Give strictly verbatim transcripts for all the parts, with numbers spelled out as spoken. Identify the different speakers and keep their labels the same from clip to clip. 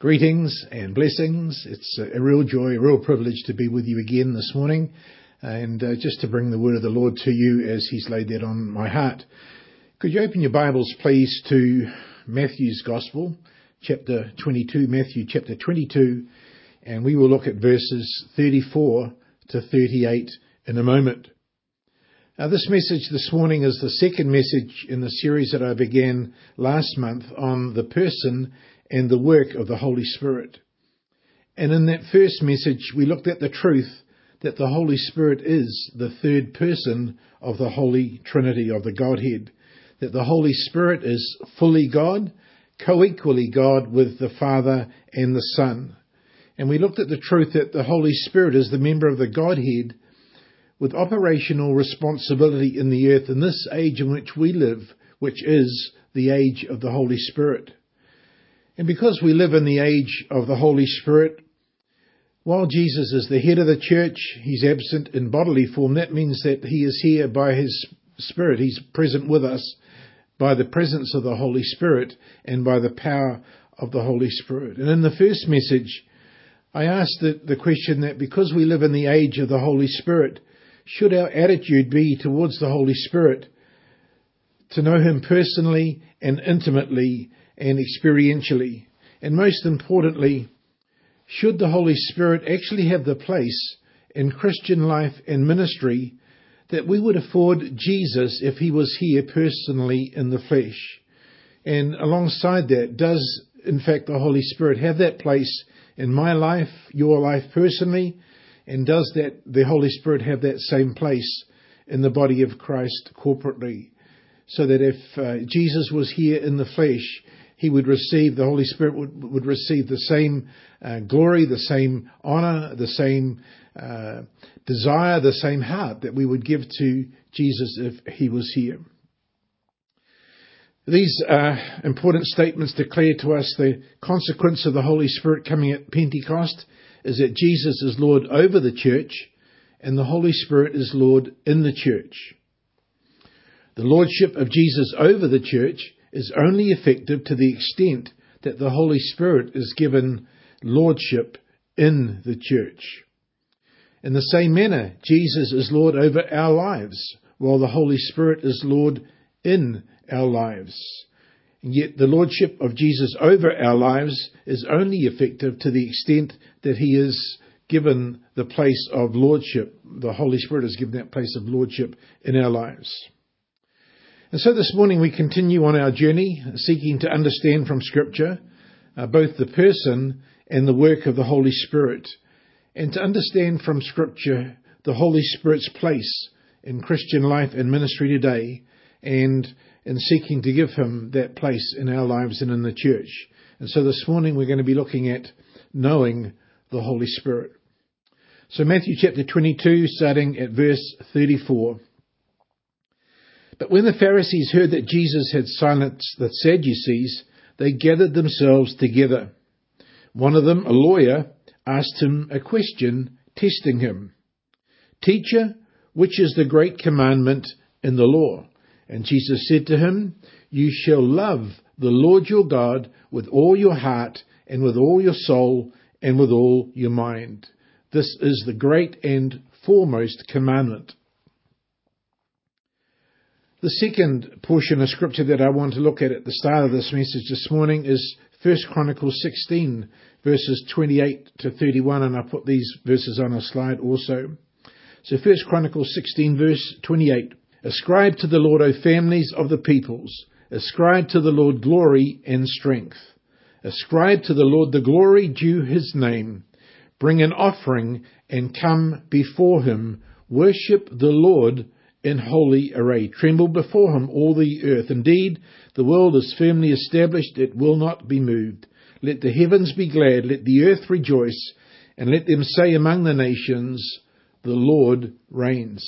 Speaker 1: Greetings and blessings. It's a real joy, a real privilege to be with you again this morning and uh, just to bring the word of the Lord to you as He's laid that on my heart. Could you open your Bibles, please, to Matthew's Gospel, chapter twenty-two, Matthew chapter twenty-two, and we will look at verses thirty-four to thirty-eight in a moment. Now, this message this morning is the second message in the series that I began last month on the person and the work of the Holy Spirit. And in that first message, we looked at the truth that the Holy Spirit is the third person of the Holy Trinity, of the Godhead, that the Holy Spirit is fully God, co-equally God with the Father and the Son. And we looked at the truth that the Holy Spirit is the member of the Godhead with operational responsibility in the earth in this age in which we live, which is the age of the Holy Spirit. And because we live in the age of the Holy Spirit, while Jesus is the head of the church, He's absent in bodily form. That means that He is here by His Spirit. He's present with us by the presence of the Holy Spirit and by the power of the Holy Spirit. And in the first message, I asked the, the question that because we live in the age of the Holy Spirit, should our attitude be towards the Holy Spirit to know Him personally and intimately and experientially? And most importantly, should the Holy Spirit actually have the place in Christian life and ministry that we would afford Jesus if He was here personally in the flesh? And alongside that, does in fact the Holy Spirit have that place in my life, your life personally? And does that the Holy Spirit have that same place in the body of Christ corporately? So that if uh, Jesus was here in the flesh, He would receive, the Holy Spirit would, would receive the same uh, glory, the same honour, the same uh, desire, the same heart that we would give to Jesus if He was here. These uh, important statements declare to us the consequence of the Holy Spirit coming at Pentecost is that Jesus is Lord over the church and the Holy Spirit is Lord in the church. The lordship of Jesus over the church is only effective to the extent that the Holy Spirit is given lordship in the church. In the same manner, Jesus is Lord over our lives, while the Holy Spirit is Lord in our lives. And yet the lordship of Jesus over our lives is only effective to the extent that He is given the place of lordship. The Holy Spirit is given that place of lordship in our lives. And so this morning we continue on our journey, seeking to understand from Scripture uh, both the person and the work of the Holy Spirit, and to understand from Scripture the Holy Spirit's place in Christian life and ministry today, and in seeking to give Him that place in our lives and in the church. And so this morning we're going to be looking at knowing the Holy Spirit. So Matthew chapter twenty-two, starting at verse thirty-four. But when the Pharisees heard that Jesus had silenced the Sadducees, they gathered themselves together. One of them, a lawyer, asked Him a question, testing Him. "Teacher, which is the great commandment in the law?" And Jesus said to him, "You shall love the Lord your God with all your heart and with all your soul and with all your mind. This is the great and foremost commandment." The second portion of Scripture that I want to look at at the start of this message this morning is First Chronicles sixteen, verses twenty-eight to thirty-one, and I put these verses on a slide also. So First Chronicles sixteen, verse twenty-eight. "Ascribe to the Lord, O families of the peoples. Ascribe to the Lord glory and strength. Ascribe to the Lord the glory due His name. Bring an offering and come before Him. Worship the Lord in holy array. Tremble before Him, all the earth. Indeed, the world is firmly established. It will not be moved. Let the heavens be glad. Let the earth rejoice. And let them say among the nations, the Lord reigns."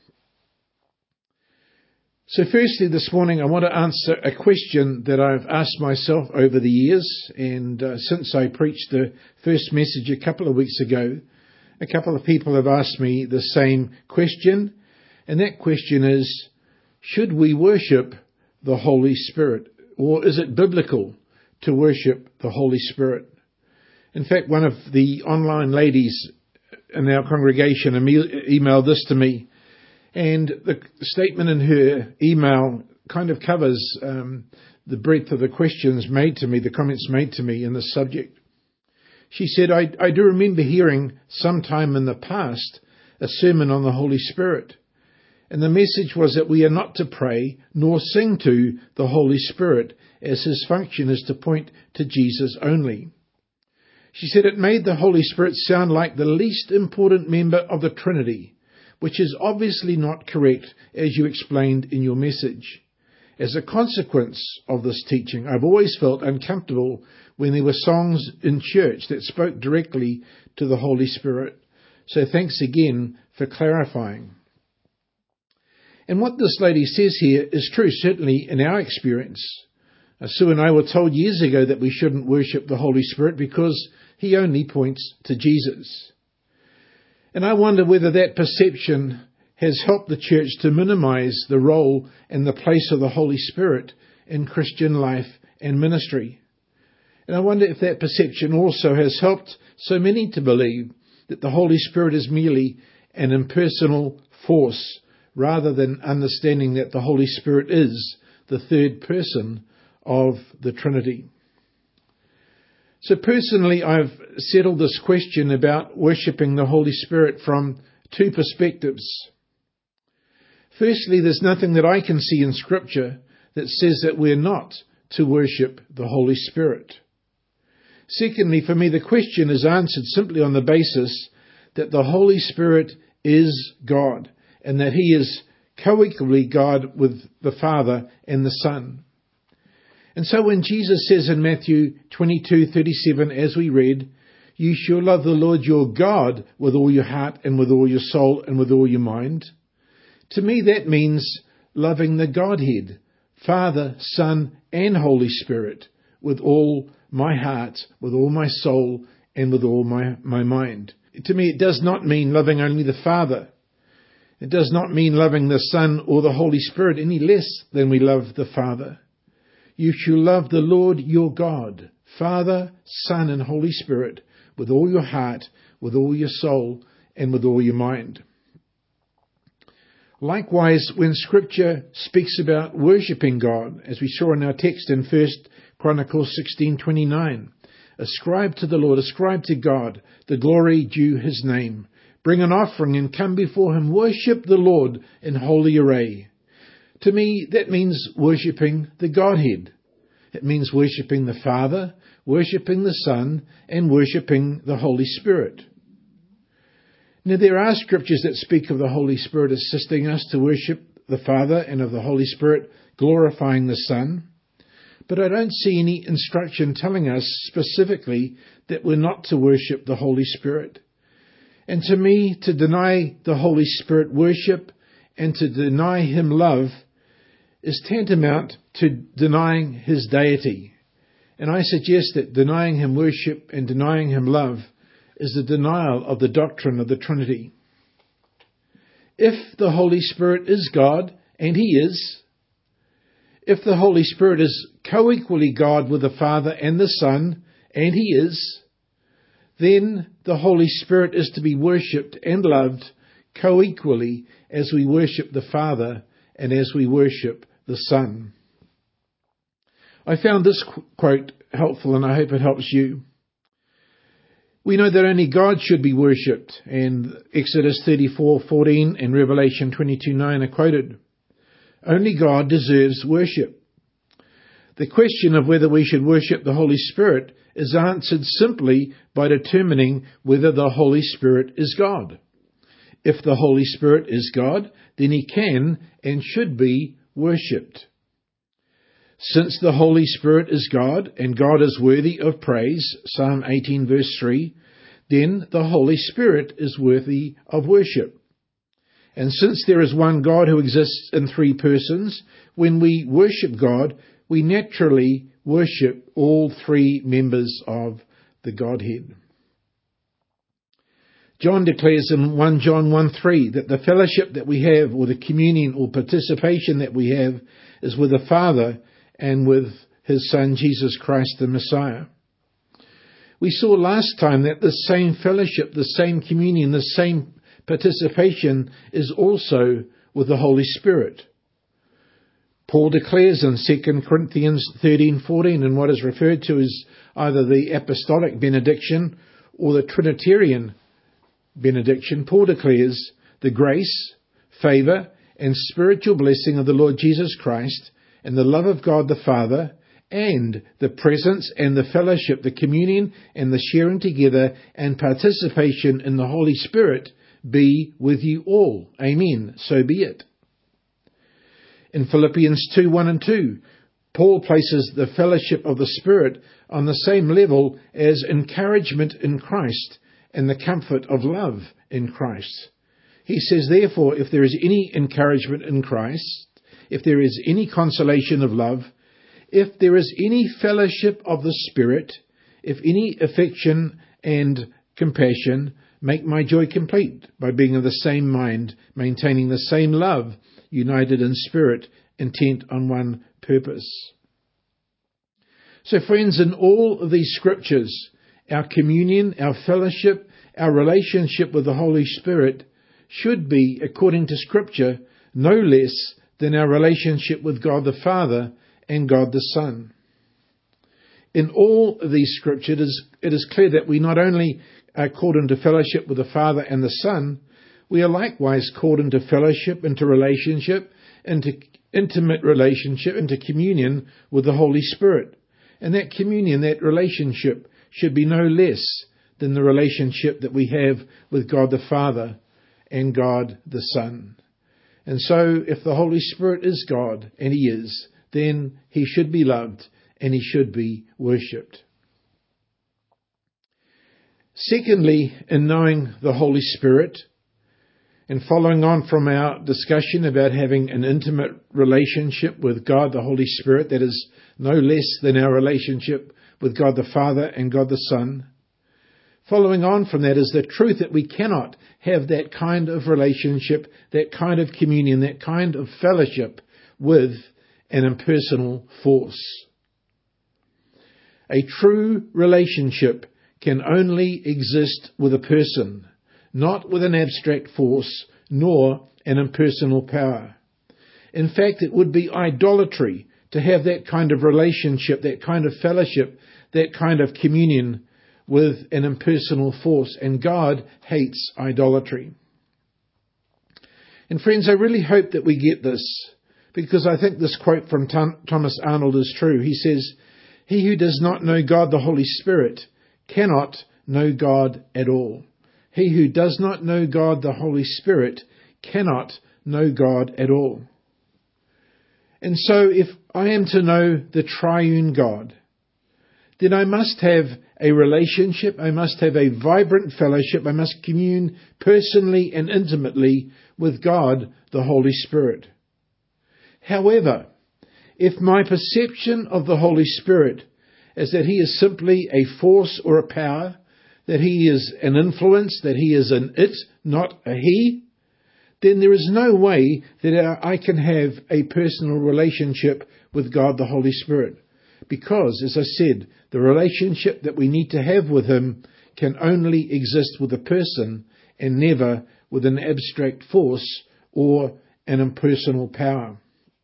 Speaker 1: So firstly, this morning, I want to answer a question that I've asked myself over the years. And uh, since I preached the first message a couple of weeks ago, a couple of people have asked me the same question. And that question is, should we worship the Holy Spirit? Or is it biblical to worship the Holy Spirit? In fact, one of the online ladies in our congregation emailed this to me, and the statement in her email kind of covers um, the breadth of the questions made to me, the comments made to me in this subject. She said, I, I do remember hearing sometime in the past a sermon on the Holy Spirit, and the message was that we are not to pray nor sing to the Holy Spirit, as his function is to point to Jesus only. She said it made the Holy Spirit sound like the least important member of the Trinity, which is obviously not correct, as you explained in your message. As a consequence of this teaching, I've always felt uncomfortable when there were songs in church that spoke directly to the Holy Spirit. So thanks again for clarifying. And what this lady says here is true, certainly in our experience. Uh, Sue and I were told years ago that we shouldn't worship the Holy Spirit because he only points to Jesus. And I wonder whether that perception has helped the church to minimize the role and the place of the Holy Spirit in Christian life and ministry. And I wonder if that perception also has helped so many to believe that the Holy Spirit is merely an impersonal force, rather than understanding that the Holy Spirit is the third person of the Trinity. So personally, I've settled this question about worshipping the Holy Spirit from two perspectives. Firstly, there's nothing that I can see in Scripture that says that we're not to worship the Holy Spirit. Secondly, for me, the question is answered simply on the basis that the Holy Spirit is God, and that he is co-equally God with the Father and the Son. And so when Jesus says in Matthew twenty-two thirty-seven, as we read, you shall love the Lord your God with all your heart and with all your soul and with all your mind, to me that means loving the Godhead, Father, Son and Holy Spirit, with all my heart, with all my soul and with all my, my mind. To me it does not mean loving only the Father. It does not mean loving the Son or the Holy Spirit any less than we love the Father. You shall love the Lord your God, Father, Son, and Holy Spirit, with all your heart, with all your soul, and with all your mind. Likewise, when Scripture speaks about worshipping God, as we saw in our text in First Chronicles sixteen twenty-nine, ascribe to the Lord, ascribe to God the glory due his name. Bring an offering and come before him. Worship the Lord in holy array. To me, that means worshipping the Godhead. It means worshipping the Father, worshipping the Son, and worshipping the Holy Spirit. Now, there are scriptures that speak of the Holy Spirit assisting us to worship the Father and of the Holy Spirit glorifying the Son. But I don't see any instruction telling us specifically that we're not to worship the Holy Spirit. And to me, to deny the Holy Spirit worship and to deny him love is tantamount to denying his deity. And I suggest that denying him worship and denying him love is the denial of the doctrine of the Trinity. If the Holy Spirit is God, and he is, if the Holy Spirit is co-equally God with the Father and the Son, and he is, then the Holy Spirit is to be worshipped and loved co-equally as we worship the Father and as we worship the Son. I found this quote helpful, and I hope it helps you. We know that only God should be worshipped, and Exodus thirty-four fourteen and Revelation twenty-two nine are quoted. Only God deserves worship. The question of whether we should worship the Holy Spirit is answered simply by determining whether the Holy Spirit is God. If the Holy Spirit is God, then he can and should be worshipped. Since the Holy Spirit is God, and God is worthy of praise, Psalm eighteen verse three, then the Holy Spirit is worthy of worship. And since there is one God who exists in three persons, when we worship God, we naturally worship all three members of the Godhead. John declares in First John one three that the fellowship that we have, or the communion or participation that we have, is with the Father and with his Son, Jesus Christ the Messiah. We saw last time that the same fellowship, the same communion, the same participation is also with the Holy Spirit. Paul declares in Second Corinthians thirteen fourteen, in what is referred to as either the apostolic benediction or the Trinitarian benediction, Paul declares, the grace, favour, and spiritual blessing of the Lord Jesus Christ, and the love of God the Father, and the presence and the fellowship, the communion and the sharing together and participation in the Holy Spirit be with you all. Amen. So be it. In Philippians two, one and two, Paul places the fellowship of the Spirit on the same level as encouragement in Christ and the comfort of love in Christ. He says, therefore, if there is any encouragement in Christ, if there is any consolation of love, if there is any fellowship of the Spirit, if any affection and compassion, make my joy complete by being of the same mind, maintaining the same love, united in spirit, intent on one purpose. So friends, in all of these scriptures, our communion, our fellowship, our relationship with the Holy Spirit should be, according to Scripture, no less than our relationship with God the Father and God the Son. In all of these scriptures, it is, it is clear that we not only are called into fellowship with the Father and the Son, we are likewise called into fellowship, into relationship, into intimate relationship, into communion with the Holy Spirit. And that communion, that relationship, should be no less than the relationship that we have with God the Father and God the Son. And so, if the Holy Spirit is God, and He is, then He should be loved and He should be worshipped. Secondly, in knowing the Holy Spirit, and following on from our discussion about having an intimate relationship with God the Holy Spirit that is no less than our relationship with God the Father and God the Son, following on from that is the truth that we cannot have that kind of relationship, that kind of communion, that kind of fellowship with an impersonal force. A true relationship can only exist with a person, not with an abstract force, nor an impersonal power. In fact, it would be idolatry to have that kind of relationship, that kind of fellowship, that kind of communion with an impersonal force, and God hates idolatry. And friends, I really hope that we get this, because I think this quote from Tom, Thomas Arnold is true. He says, "He who does not know God the Holy Spirit cannot know God at all. He who does not know God the Holy Spirit cannot know God at all." And so if I am to know the triune God, then I must have a relationship, I must have a vibrant fellowship, I must commune personally and intimately with God the Holy Spirit. However, if my perception of the Holy Spirit is that He is simply a force or a power, that He is an influence, that He is an it, not a He, then there is no way that I can have a personal relationship with God the Holy Spirit. Because, as I said, the relationship that we need to have with Him can only exist with a person and never with an abstract force or an impersonal power.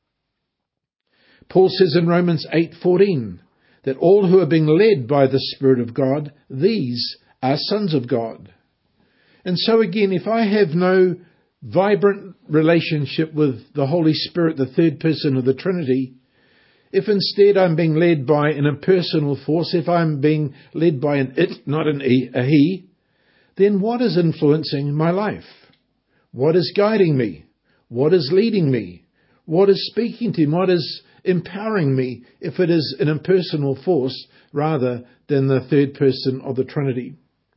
Speaker 1: Paul says in Romans eight fourteen that all who are being led by the Spirit of God, these are sons of God. And so again, if I have no vibrant relationship with the Holy Spirit, the third person of the Trinity, if instead I'm being led by an impersonal force, if I'm being led by an it, not an e, a he, then what is influencing my life? What is guiding me? What is leading me? What is speaking to me? What is empowering me if it is an impersonal force rather than the third person of the Trinity?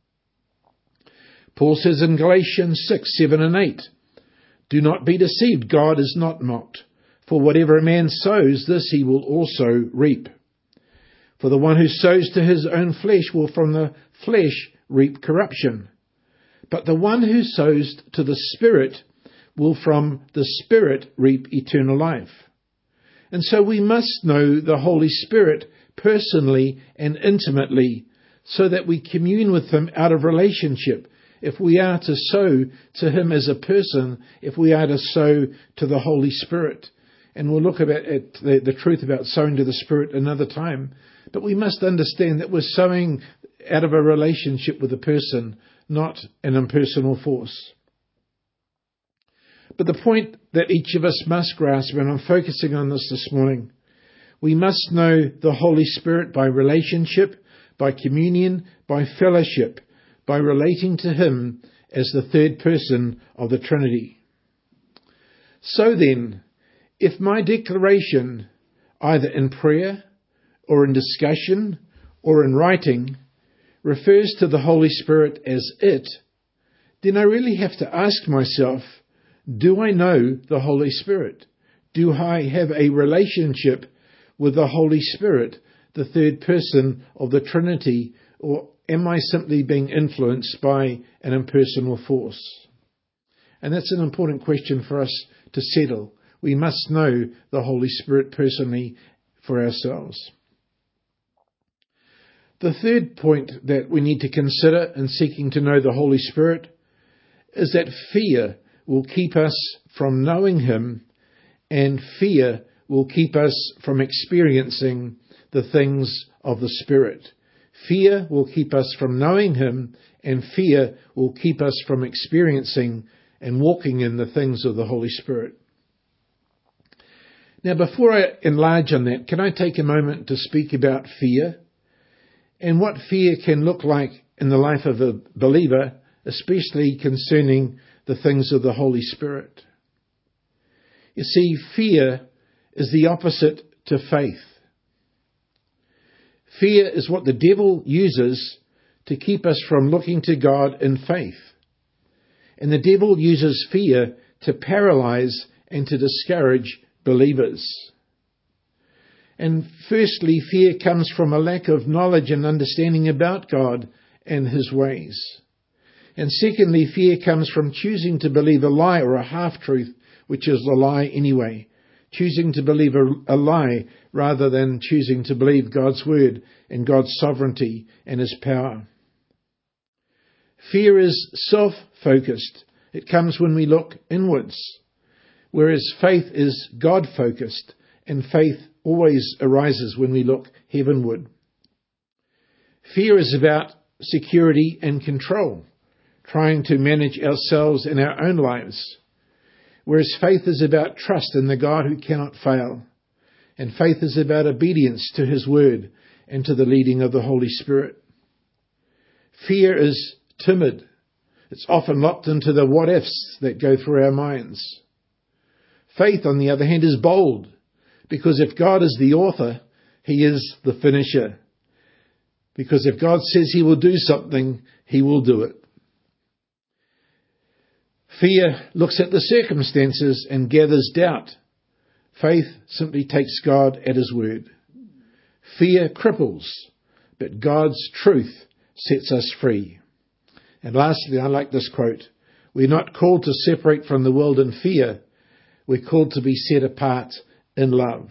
Speaker 1: Paul says in Galatians six, seven and eight, "Do not be deceived, God is not mocked. For whatever a man sows, this he will also reap. For the one who sows to his own flesh will from the flesh reap corruption. But the one who sows to the Spirit will from the Spirit reap eternal life." And so we must know the Holy Spirit personally and intimately so that we commune with him out of relationship. If we are to sow to him as a person, if we are to sow to the Holy Spirit. And we'll look about at the, the truth about sowing to the Spirit another time. But we must understand that we're sowing out of a relationship with a person, not an impersonal force. But the point that each of us must grasp, and I'm focusing on this this morning, we must know the Holy Spirit by relationship, by communion, by fellowship, by relating to him as the third person of the Trinity. So then, if my declaration, either in prayer or in discussion or in writing, refers to the Holy Spirit as it, then I really have to ask myself, do I know the Holy Spirit? Do I have a relationship with the Holy Spirit, the third person of the Trinity, or am I simply being influenced by an impersonal force? And that's an important question for us to settle. We must know the Holy Spirit personally for ourselves. The third point that we need to consider in seeking to know the Holy Spirit is that fear will keep us from knowing him, and fear will keep us from experiencing the things of the Spirit. Fear will keep us from knowing him, and fear will keep us from experiencing and walking in the things of the Holy Spirit. Now, before I enlarge on that, can I take a moment to speak about fear and what fear can look like in the life of a believer, especially concerning the things of the Holy Spirit? You see, fear is the opposite to faith. Fear is what the devil uses to keep us from looking to God in faith. And the devil uses fear to paralyze and to discourage believers. And firstly, fear comes from a lack of knowledge and understanding about God and his ways. And secondly, fear comes from choosing to believe a lie or a half-truth, which is a lie anyway. Choosing to believe a, a lie rather than choosing to believe God's word and God's sovereignty and his power. Fear is self-focused. It comes when we look inwards, whereas faith is God-focused, and faith always arises when we look heavenward. Fear is about security and control, trying to manage ourselves and our own lives, whereas faith is about trust in the God who cannot fail, and faith is about obedience to his word and to the leading of the Holy Spirit. Fear is timid. It's often locked into the what-ifs that go through our minds. Faith, on the other hand, is bold, because if God is the author, he is the finisher. Because if God says he will do something, he will do it. Fear looks at the circumstances and gathers doubt. Faith simply takes God at his word. Fear cripples, but God's truth sets us free. And lastly, I like this quote. We're not called to separate from the world in fear. We're called to be set apart in love.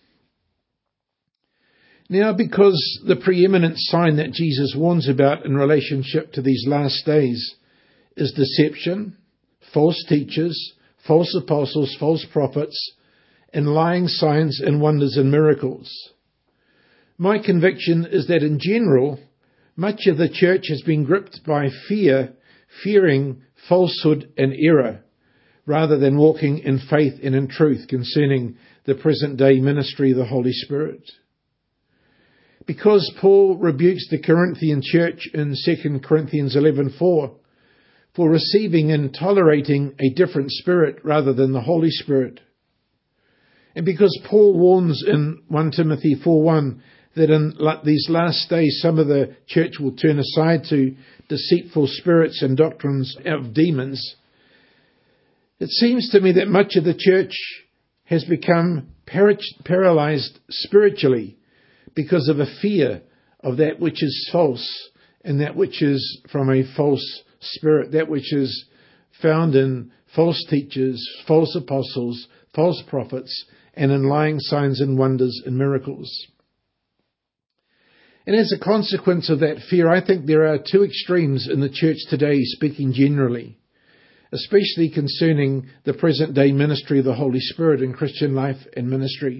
Speaker 1: Now, because the preeminent sign that Jesus warns about in relationship to these last days is deception, false teachers, false apostles, false prophets, and lying signs and wonders and miracles. My conviction is that in general, much of the church has been gripped by fear, fearing falsehood and error, rather than walking in faith and in truth concerning the present day ministry of the Holy Spirit. Because Paul rebukes the Corinthian church in Second Corinthians eleven four for receiving and tolerating a different spirit rather than the Holy Spirit. And because Paul warns in First Timothy four one that in these last days some of the church will turn aside to deceitful spirits and doctrines of demons, it seems to me that much of the church has become par- paralyzed spiritually because of a fear of that which is false and that which is from a false spirit, that which is found in false teachers, false apostles, false prophets, and in lying signs and wonders and miracles. And as a consequence of that fear, I think there are two extremes in the church today, speaking generally, especially concerning the present day ministry of the Holy Spirit in Christian life and ministry.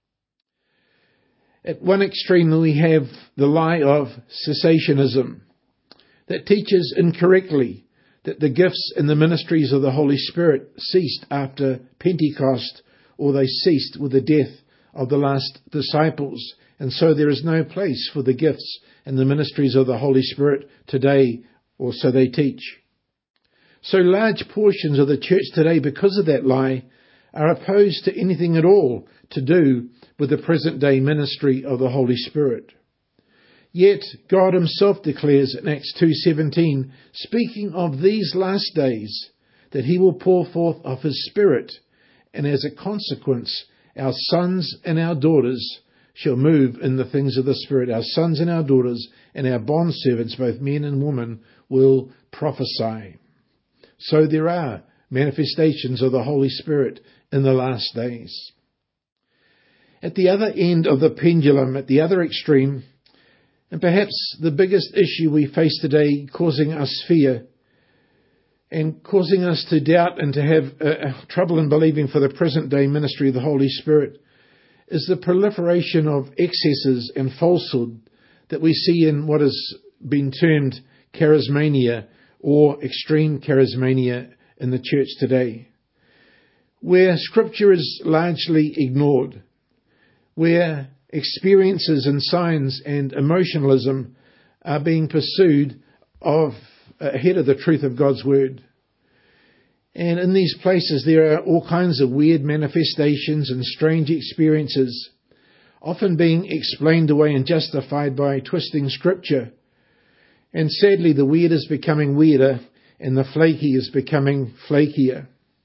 Speaker 1: At one extreme, we have the lie of cessationism that teaches incorrectly that the gifts and the ministries of the Holy Spirit ceased after Pentecost, or they ceased with the death of the last disciples. And so there is no place for the gifts and the ministries of the Holy Spirit today, or so they teach. So large portions of the church today, because of that lie, are opposed to anything at all to do with the present day ministry of the Holy Spirit. Yet God himself declares in Acts two seventeen, speaking of these last days, that he will pour forth of his Spirit, and as a consequence, our sons and our daughters shall move in the things of the Spirit. Our sons and our daughters and our bondservants, both men and women, will prophesy. So there are manifestations of the Holy Spirit in the last days. At the other end of the pendulum, at the other extreme, and perhaps the biggest issue we face today, causing us fear and causing us to doubt and to have uh, trouble in believing for the present day ministry of the Holy Spirit, is the proliferation of excesses and falsehood that we see in what has been termed charismania or extreme charismania in the church today, where Scripture is largely ignored, where experiences and signs and emotionalism are being pursued of ahead of the truth of God's Word. And in these places there are all kinds of weird manifestations and strange experiences, often being explained away and justified by twisting Scripture. And sadly, the weird is becoming weirder and the flaky is becoming flakier.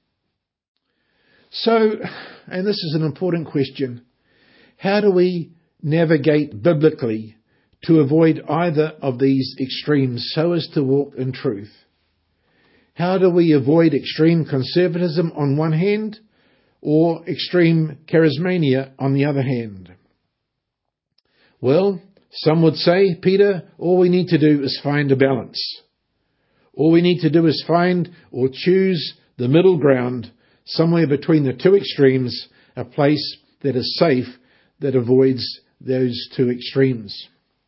Speaker 1: So, and this is an important question, how do we navigate biblically to avoid either of these extremes so as to walk in truth? How do we avoid extreme conservatism on one hand or extreme charismania on the other hand? Well, some would say, Peter, all we need to do is find a balance. All we need to do is find or choose the middle ground, somewhere between the two extremes, a place that is safe, that avoids those two extremes.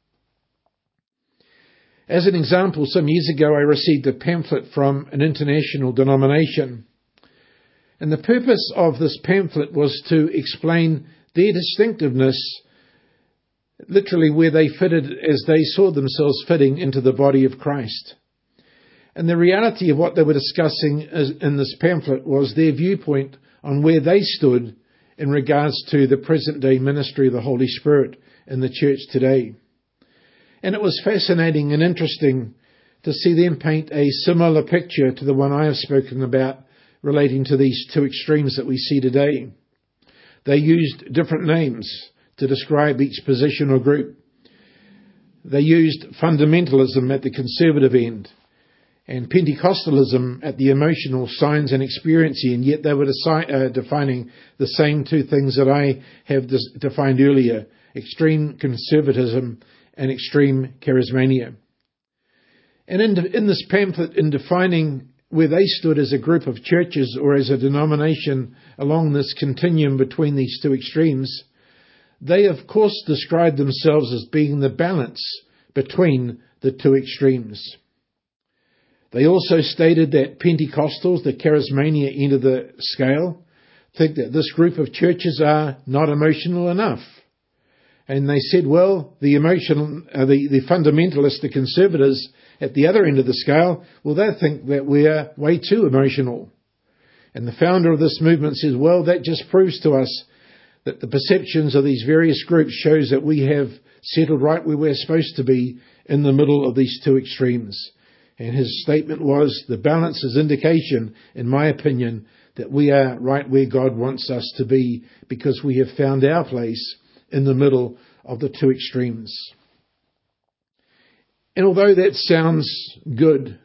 Speaker 1: As an example, some years ago I received a pamphlet from an international denomination. And the purpose of this pamphlet was to explain their distinctiveness, literally where they fitted as they saw themselves fitting into the body of Christ. And the reality of what they were discussing in this pamphlet was their viewpoint on where they stood in regards to the present day ministry of the Holy Spirit in the church today. And it was fascinating and interesting to see them paint a similar picture to the one I have spoken about relating to these two extremes that we see today. They used different names to describe each position or group. They used fundamentalism at the conservative end and Pentecostalism at the emotional signs and experiencing, and yet they were deci- uh, defining the same two things that I have dis- defined earlier, extreme conservatism and extreme charismania. And in, de- in this pamphlet, in defining where they stood as a group of churches or as a denomination along this continuum between these two extremes, they of course described themselves as being the balance between the two extremes. They also stated that Pentecostals, the charismania end of the scale, think that this group of churches are not emotional enough. And they said, well, the emotional, uh, the, the fundamentalists, the conservatives at the other end of the scale, well, they think that we are way too emotional. And the founder of this movement says, well, that just proves to us that the perceptions of these various groups shows that we have settled right where we're supposed to be in the middle of these two extremes. And his statement was, the balance is indication, in my opinion, that we are right where God wants us to be because we have found our place in the middle of the two extremes. And although that sounds good,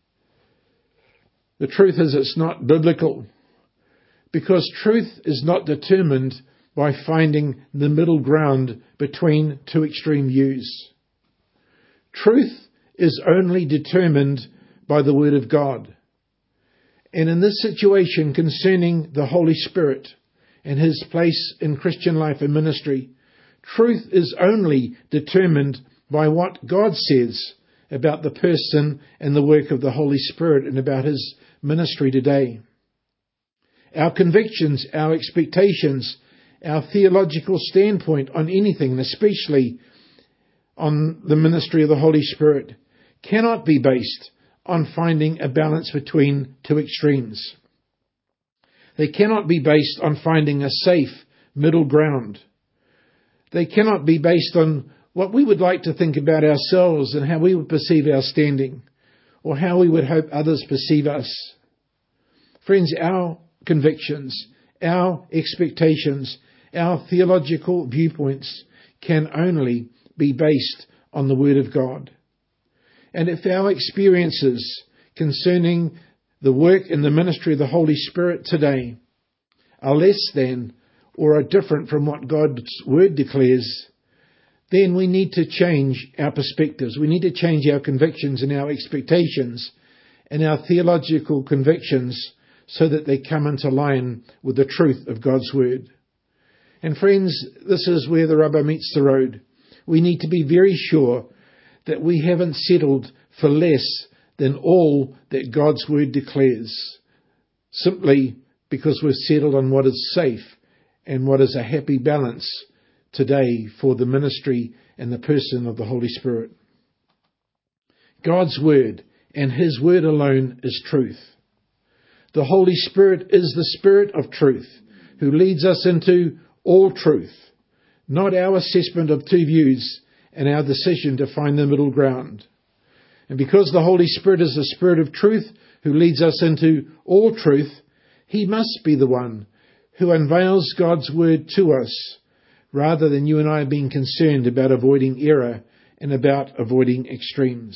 Speaker 1: the truth is it's not biblical, because truth is not determined by finding the middle ground between two extreme views. Truth is only determined by the Word of God. And in this situation concerning the Holy Spirit and His place in Christian life and ministry, truth is only determined by what God says about the person and the work of the Holy Spirit and about His ministry today. Our convictions, our expectations, our theological standpoint on anything, and especially on the ministry of the Holy Spirit, cannot be based on finding a balance between two extremes. They cannot be based on finding a safe middle ground. They cannot be based on what we would like to think about ourselves and how we would perceive our standing, or how we would hope others perceive us. Friends, our convictions, our expectations, our theological viewpoints can only be based on the Word of God. And if our experiences concerning the work and the ministry of the Holy Spirit today are less than or are different from what God's Word declares, then we need to change our perspectives. We need to change our convictions and our expectations and our theological convictions so that they come into line with the truth of God's Word. And friends, this is where the rubber meets the road. We need to be very sure that we haven't settled for less than all that God's Word declares, simply because we've settled on what is safe and what is a happy balance today for the ministry and the person of the Holy Spirit. God's Word and His Word alone is truth. The Holy Spirit is the Spirit of truth who leads us into all truth, not our assessment of two views and our decision to find the middle ground. And because the Holy Spirit is the Spirit of truth who leads us into all truth, He must be the one who unveils God's Word to us, rather than you and I being concerned about avoiding error and about avoiding extremes.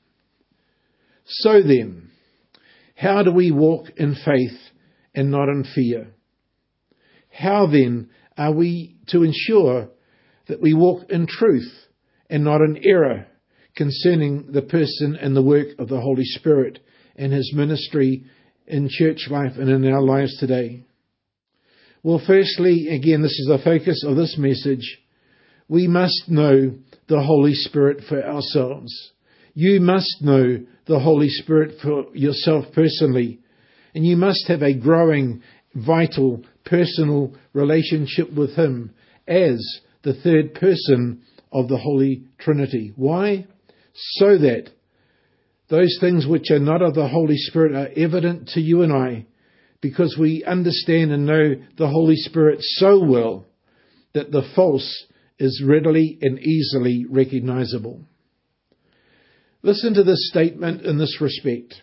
Speaker 1: So then, how do we walk in faith and not in fear? How then are we to ensure that we walk in truth and not in error concerning the person and the work of the Holy Spirit and His ministry in church life and in our lives today? Well, firstly, again, this is the focus of this message. We must know the Holy Spirit for ourselves. You must know the Holy Spirit for yourself personally. And you must have a growing, vital, personal relationship with Him as the third person of the Holy Trinity. Why? So that those things which are not of the Holy Spirit are evident to you and I, because we understand and know the Holy Spirit so well that the false is readily and easily recognizable. Listen to this statement in this respect.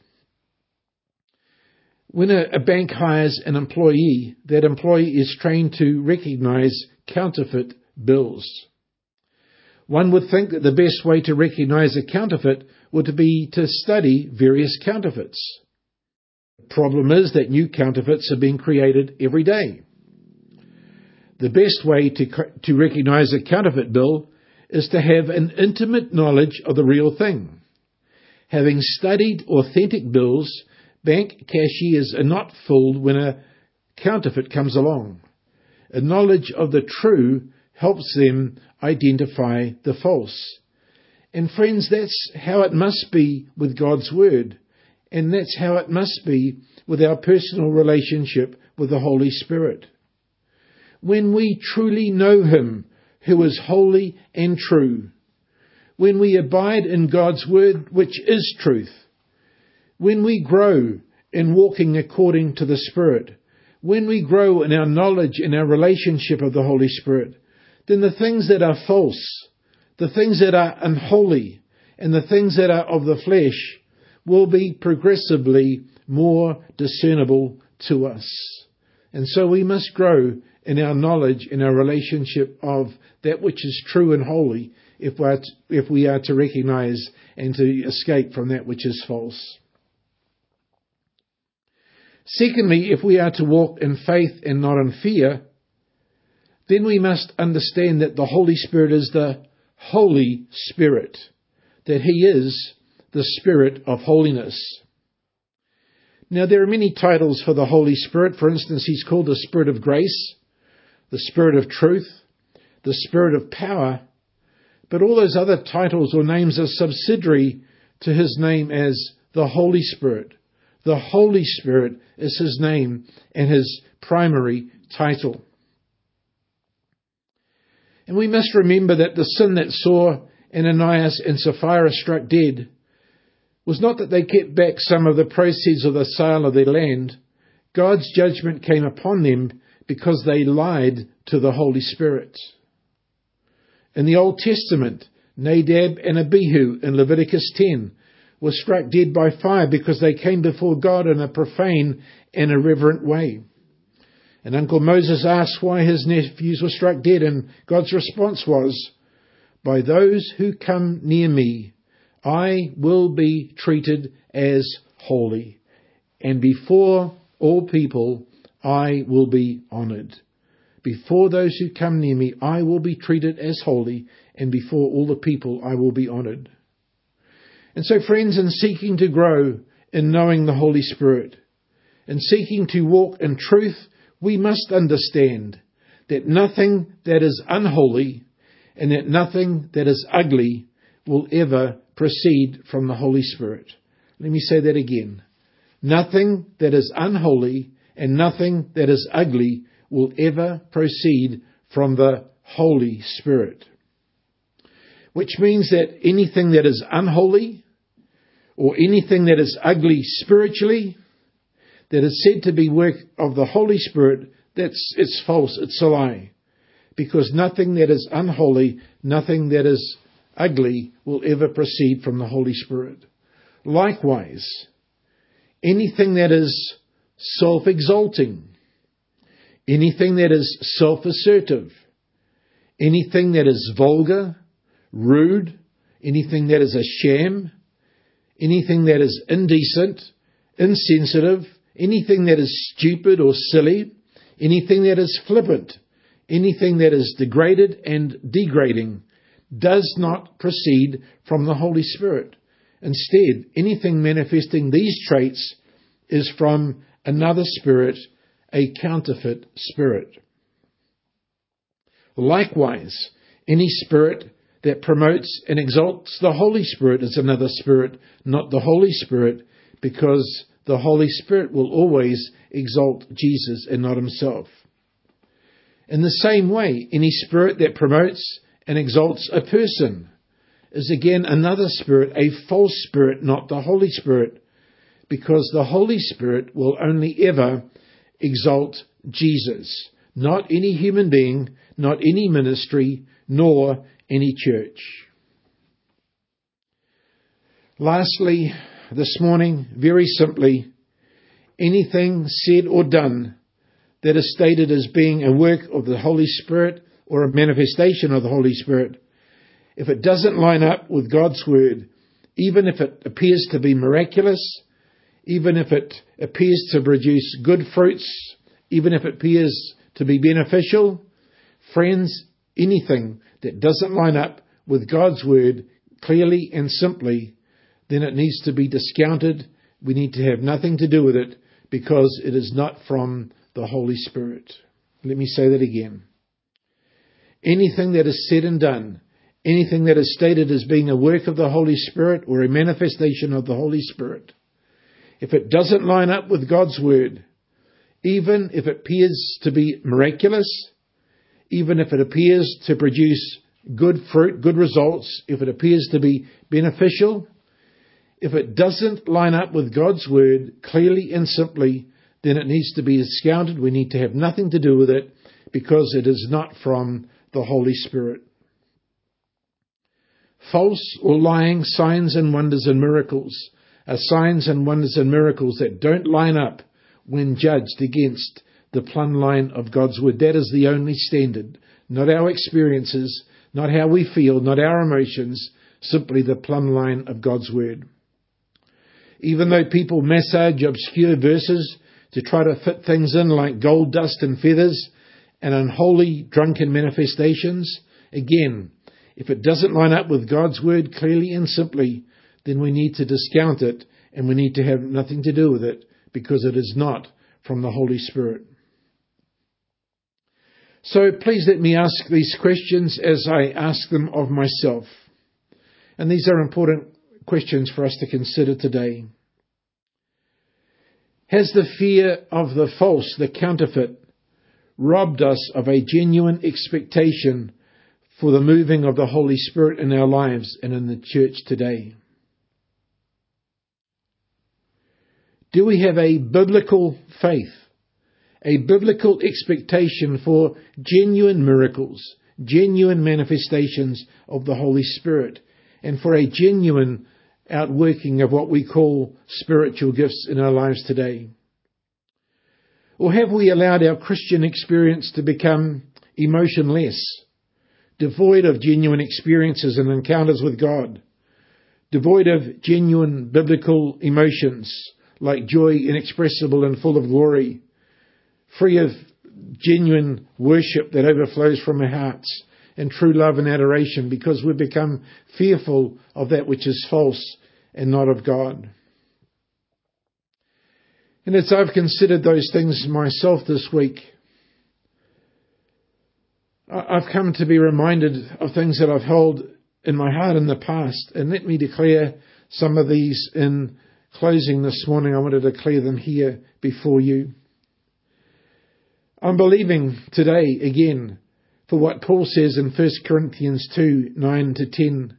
Speaker 1: When a, a bank hires an employee, that employee is trained to recognize counterfeit bills. One would think that the best way to recognize a counterfeit would be to study various counterfeits. The problem is that new counterfeits are being created every day. The best way to, to recognize a counterfeit bill is to have an intimate knowledge of the real thing. Having studied authentic bills, bank cashiers are not fooled when a counterfeit comes along. A knowledge of the true helps them identify the false. And friends, that's how it must be with God's Word. And that's how it must be with our personal relationship with the Holy Spirit. When we truly know Him, who is holy and true, when we abide in God's Word, which is truth, when we grow in walking according to the Spirit, when we grow in our knowledge and our relationship of the Holy Spirit, then the things that are false, the things that are unholy, and the things that are of the flesh will be progressively more discernible to us. And so we must grow in our knowledge, in our relationship of that which is true and holy, if we are to, if we are to recognize and to escape from that which is false. Secondly, if we are to walk in faith and not in fear, then we must understand that the Holy Spirit is the Holy Spirit. that he is the Spirit of holiness. Now, there are many titles for the Holy Spirit. For instance, he's called the Spirit of grace, the Spirit of truth, the Spirit of power. But all those other titles or names are subsidiary to his name as the Holy Spirit. The Holy Spirit is his name and his primary title. And we must remember that the sin that saw Ananias and Sapphira struck dead was not that they kept back some of the proceeds of the sale of their land. God's judgment came upon them because they lied to the Holy Spirit. In the Old Testament, Nadab and Abihu in Leviticus ten were struck dead by fire because they came before God in a profane and irreverent way. And Uncle Moses asked why his nephews were struck dead, and God's response was, "By those who come near me, I will be treated as holy, and before all people I will be honoured. Before those who come near me, I will be treated as holy, and before all the people I will be honoured." And so, friends, in seeking to grow in knowing the Holy Spirit, in seeking to walk in truth, we must understand that nothing that is unholy and that nothing that is ugly will ever proceed from the Holy Spirit. Let me say that again. Nothing that is unholy and nothing that is ugly will ever proceed from the Holy Spirit. Which means that anything that is unholy or anything that is ugly spiritually, that is said to be work of the Holy Spirit, that's it's false, it's a lie. Because nothing that is unholy, nothing that is ugly will ever proceed from the Holy Spirit. Likewise, anything that is self-exalting, anything that is self-assertive, anything that is vulgar, rude, anything that is a sham, anything that is indecent, insensitive, anything that is stupid or silly, anything that is flippant, anything that is degraded and degrading, does not proceed from the Holy Spirit. Instead, anything manifesting these traits is from another spirit, a counterfeit spirit. Likewise, any spirit that promotes and exalts the Holy Spirit is another spirit, not the Holy Spirit, because the Holy Spirit will always exalt Jesus and not himself. In the same way, any spirit that promotes and exalts a person is again another spirit, a false spirit, not the Holy Spirit, because the Holy Spirit will only ever exalt Jesus, not any human being, not any ministry, nor any church. Lastly, this morning, very simply, anything said or done that is stated as being a work of the Holy Spirit or a manifestation of the Holy Spirit, if it doesn't line up with God's Word, even if it appears to be miraculous, even if it appears to produce good fruits, even if it appears to be beneficial, friends, anything that doesn't line up with God's Word clearly and simply, then it needs to be discounted. We need to have nothing to do with it because it is not from the Holy Spirit. Let me say that again. Anything that is said and done, anything that is stated as being a work of the Holy Spirit or a manifestation of the Holy Spirit, if it doesn't line up with God's Word, even if it appears to be miraculous, even if it appears to produce good fruit, good results, if it appears to be beneficial, if it doesn't line up with God's Word clearly and simply, then it needs to be discounted. We need to have nothing to do with it because it is not from the Holy Spirit. False or lying signs and wonders and miracles are signs and wonders and miracles that don't line up when judged against the plumb line of God's Word. That is the only standard. Not our experiences, not how we feel, not our emotions, simply the plumb line of God's Word. Even though people massage obscure verses to try to fit things in like gold dust and feathers and unholy drunken manifestations, again, If it doesn't line up with God's word clearly and simply, then we need to discount it and we need to have nothing to do with it because it is not from the Holy Spirit. So please let me ask these questions as I ask them of myself. And these are important questions for us to consider today. Has the fear of the false, the counterfeit, robbed us of a genuine expectation for the moving of the Holy Spirit in our lives and in the church today? Do we have a biblical faith, a biblical expectation for genuine miracles, genuine manifestations of the Holy Spirit, and for a genuine outworking of what we call spiritual gifts in our lives today? Or have we allowed our Christian experience to become emotionless, devoid of genuine experiences and encounters with God, devoid of genuine biblical emotions like joy inexpressible and full of glory, free of genuine worship that overflows from our hearts, and true love and adoration, because we've become fearful of that which is false and not of God? And as I've considered those things myself this week, I've come to be reminded of things that I've held in my heart in the past. And let me declare some of these in closing this morning. I want to declare them here before you. I'm believing today again for what Paul says in First Corinthians two, nine to ten,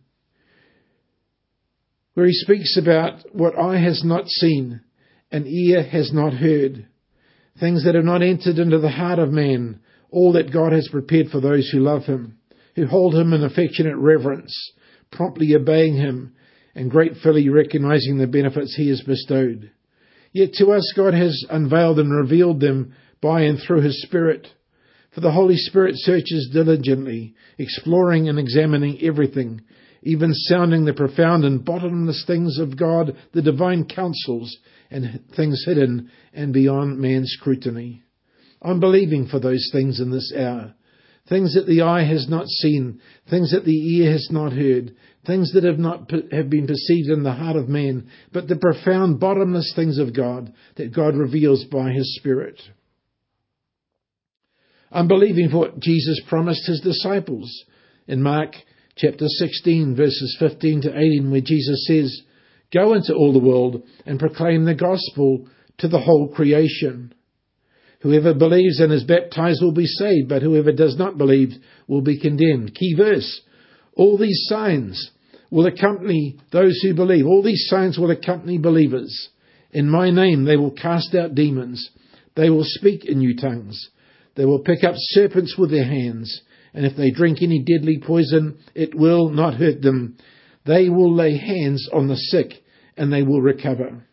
Speaker 1: where he speaks about what eye has not seen and ear has not heard, things that have not entered into the heart of man, all that God has prepared for those who love him, who hold him in affectionate reverence, promptly obeying him and gratefully recognizing the benefits he has bestowed. Yet to us God has unveiled and revealed them by and through his Spirit. For the Holy Spirit searches diligently, exploring and examining everything, even sounding the profound and bottomless things of God, the divine counsels and things hidden and beyond man's scrutiny. I'm believing for those things in this hour. Things that the eye has not seen, things that the ear has not heard, things that have not have been perceived in the heart of man, but the profound bottomless things of God that God reveals by his Spirit. I'm believing for what Jesus promised his disciples in Mark chapter sixteen, verses fifteen to eighteen, where Jesus says, "Go into all the world and proclaim the gospel to the whole creation. Whoever believes and is baptized will be saved, but whoever does not believe will be condemned." Key verse. All these signs will accompany those who believe. All these signs will accompany believers. In my name they will cast out demons. They will speak in new tongues. They will pick up serpents with their hands. And if they drink any deadly poison, it will not hurt them. They will lay hands on the sick and they will recover.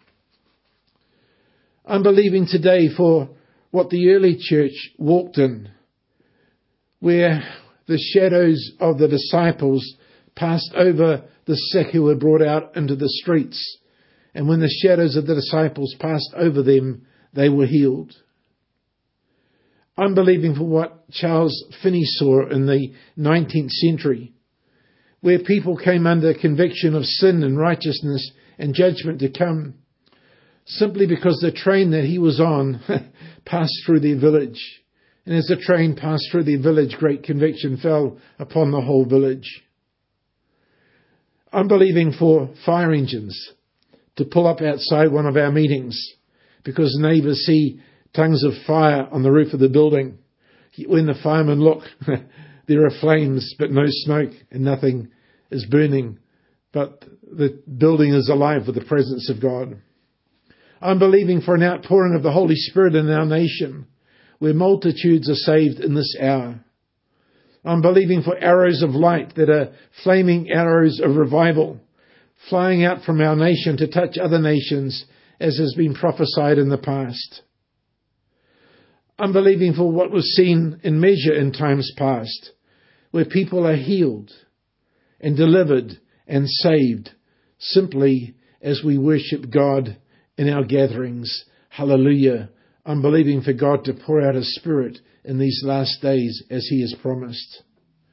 Speaker 1: I'm believing today for what the early church walked in, where the shadows of the disciples passed over the sick who were brought out into the streets. And when the shadows of the disciples passed over them, they were healed. I'm believing for what Charles Finney saw in the nineteenth century, where people came under conviction of sin and righteousness and judgment to come, simply because the train that he was on passed through their village. And as the train passed through their village, great conviction fell upon the whole village. I'm believing for fire engines to pull up outside one of our meetings because neighbours see tongues of fire on the roof of the building. When the firemen look, there are flames but no smoke and nothing is burning. But the building is alive with the presence of God. I'm believing for an outpouring of the Holy Spirit in our nation, where multitudes are saved in this hour. I'm believing for arrows of light that are flaming arrows of revival, flying out from our nation to touch other nations, as has been prophesied in the past. I'm believing for what was seen in measure in times past, where people are healed and delivered and saved simply as we worship God in our gatherings. Hallelujah. I'm believing for God to pour out his Spirit in these last days as he has promised.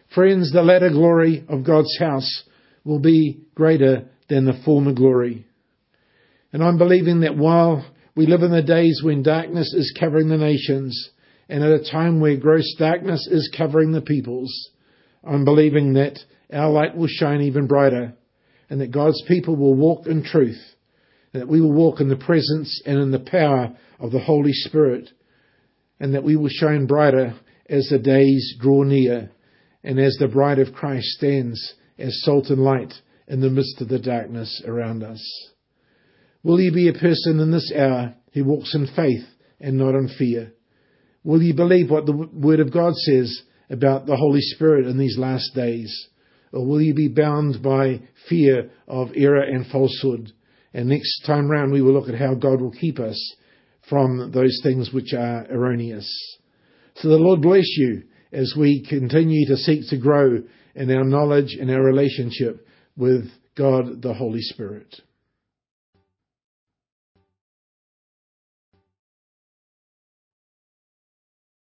Speaker 1: Friends, the latter glory of God's house will be greater than the former glory. And I'm believing that while we live in the days when darkness is covering the nations, and at a time where gross darkness is covering the peoples, I'm believing that our light will shine even brighter, and that God's people will walk in truth, and that we will walk in the presence and in the power of the Holy Spirit, and that we will shine brighter as the days draw near, and as the bride of Christ stands as salt and light in the midst of the darkness around us. Will you be a person in this hour who walks in faith and not in fear? Will you believe what the Word of God says about the Holy Spirit in these last days? Or will you be bound by fear of error and falsehood? And next time round we will look at how God will keep us from those things which are erroneous. So the Lord bless you as we continue to seek to grow in our knowledge and our relationship with God the Holy Spirit.